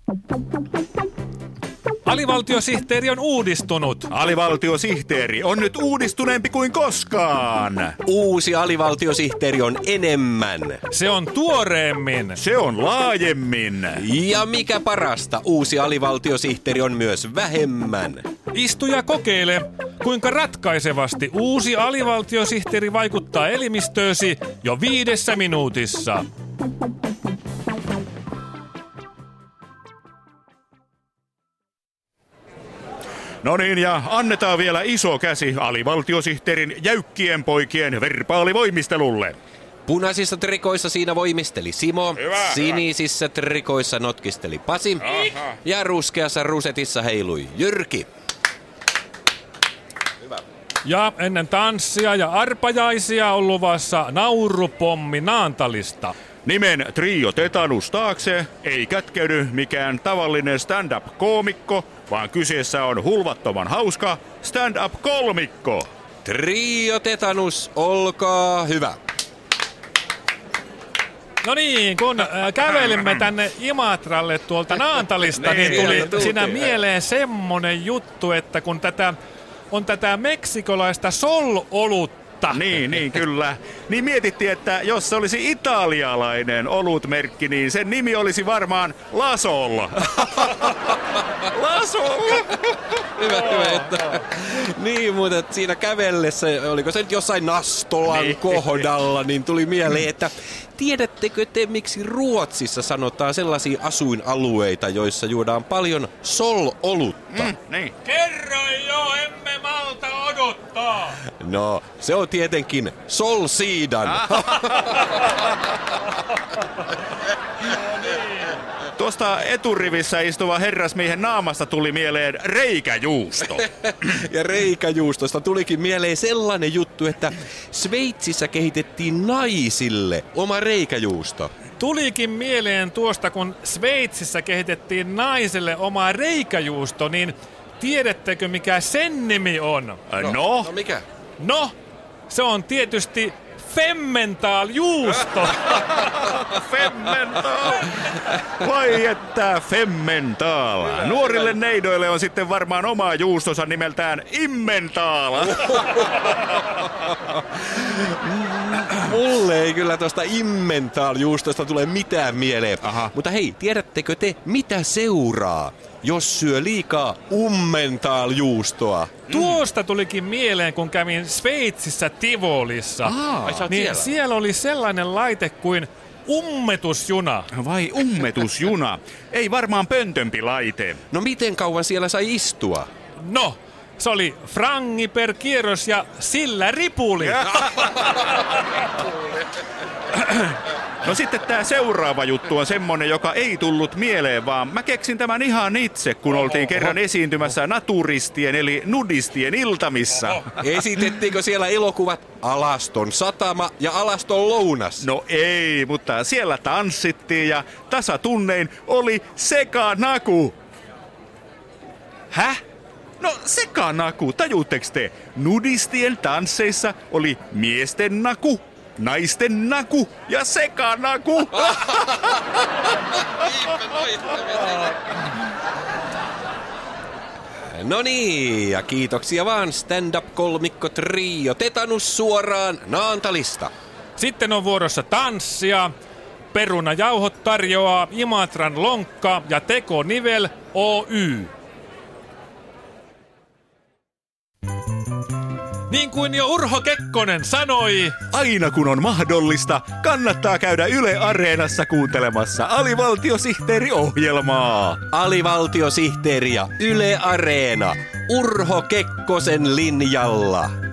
Alivaltiosihteeri on uudistunut. Alivaltiosihteeri on nyt uudistuneempi kuin koskaan. Uusi alivaltiosihteeri on enemmän. Se on tuoreemmin. Se on laajemmin. Ja mikä parasta, uusi alivaltiosihteeri on myös vähemmän. Istu ja kokeile, kuinka ratkaisevasti uusi alivaltiosihteeri vaikuttaa elimistöösi jo 5 minuutissa. No niin, ja annetaan vielä iso käsi alivaltiosihteerin jäykkien poikien verbaalivoimistelulle. Punaisissa trikoissa siinä voimisteli Simo, sinisissä trikoissa notkisteli Pasi ja ruskeassa rusetissa heilui Jyrki. Ja ennen tanssia ja arpajaisia on luvassa naurupommi Naantalista. Nimen Trio Tetanus taakse ei kätkeydy mikään tavallinen stand-up-koomikko, vaan kyseessä on hulvattoman hauska stand-up-kolmikko. Trio Tetanus, olkaa hyvä. No niin, kun kävelimme tänne Imatralle tuolta Naantalista, niin tuli siinä mieleen semmonen juttu, että kun on tätä meksikolaista sol-olutta. Niin, kyllä. Niin mietittiin, että jos se olisi italialainen olutmerkki, niin sen nimi olisi varmaan Lasol. Lasol! Hyvä. Niin, mutta siinä kävellessä, oliko se nyt jossain Nastolan kohdalla, niin tuli mieleen, että tiedättekö te, miksi Ruotsissa sanotaan sellaisia asuinalueita, joissa juodaan paljon sol-olutta? Niin. Kerro jo, emme malta odottaa. No, se on tietenkin Solsiidan. Tuosta eturivissä istuva herrasmiehen naamasta tuli mieleen reikäjuusto. Ja reikäjuustosta tulikin mieleen sellainen juttu, että Sveitsissä kehitettiin naisille oma reikäjuusto. Tulikin mieleen tuosta, kun Sveitsissä kehitettiin naiselle oma reikäjuusto, niin tiedättekö mikä sen nimi on? No mikä? No, se on tietysti Femmental-juusto. Femmental. Vai että Femmental. Nuorille neidoille on sitten varmaan oma juustonsa nimeltään Immental. Mulle ei kyllä tuosta Immental-juustosta tule mitään mieleen. Aha. Mutta hei, tiedättekö te, mitä seuraa, jos syö liikaa Ummental-juustoa? Tuosta tulikin mieleen, kun kävin Sveitsissä Tivolissa. Niin siellä oli sellainen laite kuin ummetusjuna. Vai ummetusjuna? Ei varmaan pöntömpi laite. No miten kauan siellä sai istua? No, se oli frangi per kierros ja sillä ripuli. No sitten tää seuraava juttu on semmonen, joka ei tullut mieleen, vaan mä keksin tämän ihan itse, kun oltiin kerran esiintymässä naturistien eli nudistien iltamissa. Esitettiinkö siellä elokuvat Alaston satama ja Alaston lounas? No ei, mutta siellä tanssittiin ja tasatunnein oli sekanaku. Häh? No sekanaku, tajuutteks te? Nudistien tansseissa oli miesten naku, naisten naku ja sekanaku. No niin, ja kiitoksia vaan stand-up-kolmikko Trio Tetanus suoraan Naantalista. Sitten on vuorossa tanssia. Perunajauhot tarjoaa Imatran lonkka ja tekonivel Oy. Niin kuin jo Urho Kekkonen sanoi, Aina kun on mahdollista, kannattaa käydä Yle Areenassa kuuntelemassa alivaltiosihteeriohjelmaa. Alivaltiosihteeri ja Yle Areena Urho Kekkosen linjalla.